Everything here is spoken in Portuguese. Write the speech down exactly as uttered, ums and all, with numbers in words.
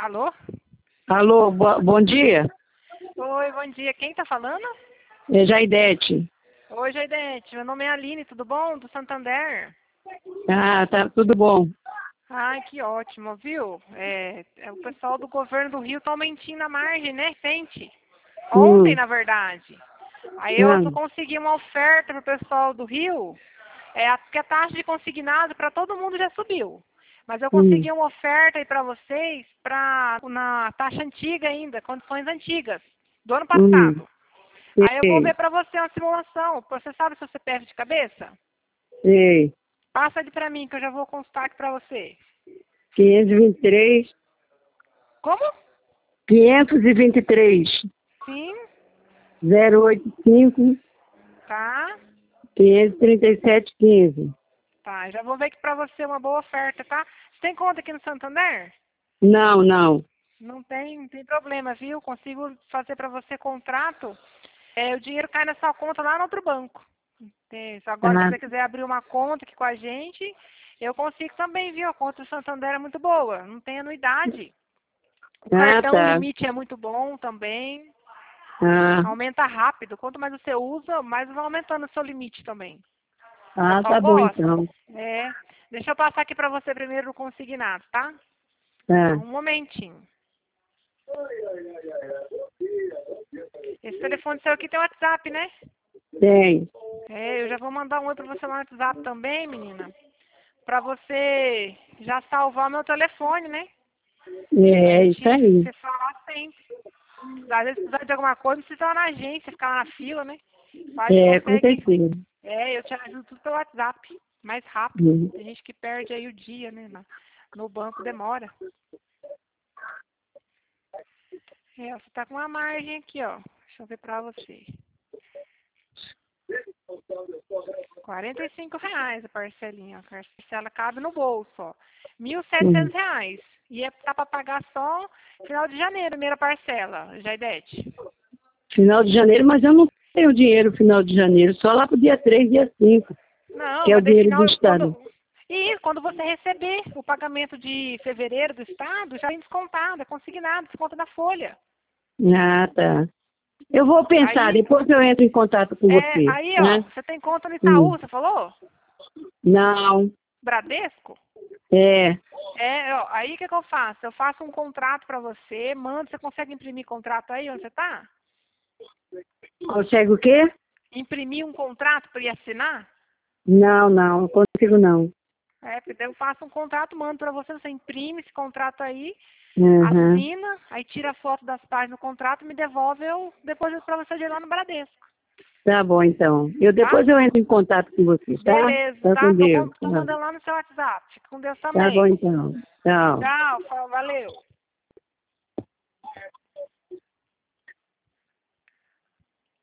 Alô? Alô, bo bom dia. Oi, bom dia. Quem tá falando? É Jaidete. Oi, Jaidete. Meu nome é Aline, tudo bom? Do Santander. Ah, tá tudo bom. Ai, que ótimo, viu? É, é, o pessoal do governo do Rio tá aumentando a margem, né? Sente. Ontem, Hum, na verdade. Aí eu hum, consegui uma oferta pro pessoal do Rio, é, a- porque a taxa de consignado para todo mundo já subiu. Mas eu hum, consegui uma oferta aí para vocês, pra, na taxa antiga ainda, condições antigas, do ano hum, passado. Aí eu vou sei, ver para você uma simulação. Você sabe seu C P F de cabeça? sei. Passa ele para mim que eu já vou consultar aqui para você. quinhentos e vinte e três, Como? quinhentos e vinte e três, Sim, zero oito cinco, tá. quinhentos e trinta e sete, quinze. Tá, já vou ver aqui para você uma boa oferta, tá? Você tem conta aqui no Santander? Não, não. Não tem, não tem problema, viu? Consigo fazer para você contrato. É, o dinheiro cai na sua conta lá no outro banco. É, se agora, se Ah, você quiser abrir uma conta aqui com a gente, eu consigo também, viu? A conta do Santander é muito boa, não tem anuidade. O ah, cartão tá. limite é muito bom também. Ah, Aumenta rápido. Quanto mais você usa, mais vai aumentando o seu limite também. O ah, pessoal tá bom gosta. então. É. Deixa eu passar aqui para você primeiro o consignado, tá? Tá, Um momentinho. Esse telefone seu aqui tem WhatsApp, né? tem. É, eu já vou mandar um oi pra você lá no WhatsApp também, menina. Pra você já salvar o meu telefone, né? Pra É isso gente aí. se falar sempre. Às vezes precisar de alguma coisa, não precisa ir lá na agência, ficar lá na fila, né? A gente É, com consegue. certeza. É, eu te ajudo tudo pelo WhatsApp. Mais rápido. Hum. Tem gente que perde aí o dia, né? na- No banco demora. É, você tá com uma margem aqui, ó. Deixa eu ver pra você. quarenta e cinco reais a parcelinha. A parcela cabe no bolso, ó. Mil e Hum. setecentos reais. E é, tá pra pagar só final de janeiro, primeira parcela, Jaidete. Final de janeiro, mas eu não tenho dinheiro final de janeiro, só lá pro dia três, dia cinco, Não, que é o mas daí dinheiro do final, Estado. quando... E quando você receber o pagamento de fevereiro do Estado, já vem descontado, é consignado, desconta da folha. Ah, tá. Eu vou pensar, Aí, depois eu entro em contato com é, você, aí, ó, né? você tem conta no Itaú, Hum. você falou? Não, Bradesco? é, É, ó, aí o que, que eu faço? Eu faço um contrato pra você, mando, você consegue imprimir contrato aí onde você tá? consegue o quê? Imprimir um contrato para ir assinar? Não, não, não consigo não. É, porque daí eu faço um contrato, mando para você, você imprime esse contrato aí, Uhum. assina, aí tira a foto das páginas do contrato, me devolve, eu depois para você ir lá no Bradesco, Tá bom, então. Eu tá? depois eu entro em contato com você, tá? Beleza, Tá com tá? Tô, Deus. com- tô Tá, mandando lá no seu WhatsApp. Fica com Deus tá bom, também. então. Tchau. Tchau, fa- valeu.